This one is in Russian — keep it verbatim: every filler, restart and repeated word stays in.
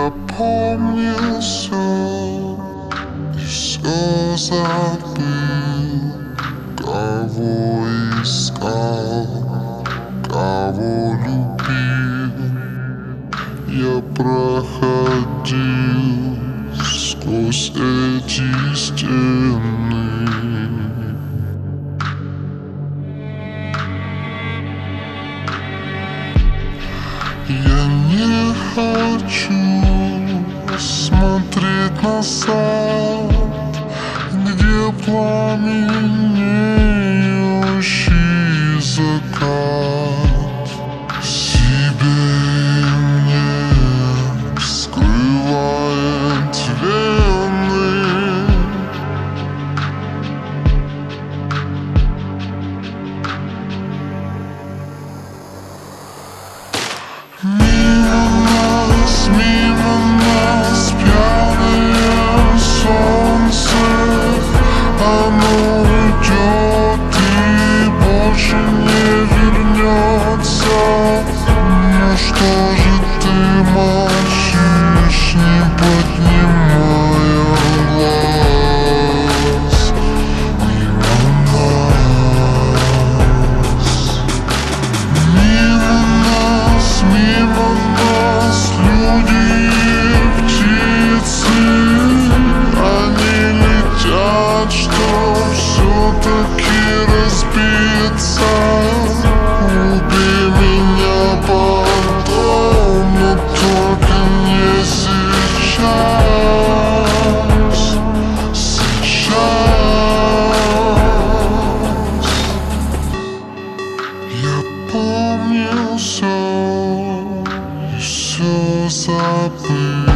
Я помню все и все забыл, кого искал, кого любил. Я проходил сквозь эти стены. Я не хочу смотреть назад, где пламенеющий закат. Себе мне скрывает вены. Мимо нас, мимо нас пьяное солнце, оно уйдет и больше не вернется. Ну что же ты молчишь, не поднимая глаз? Мимо нас, мимо нас, мимо нас люди и птицы. Они летят, чтоб все-таки разбиться. Убей меня потом, но только не сейчас. Сейчас я помню все и все забыл.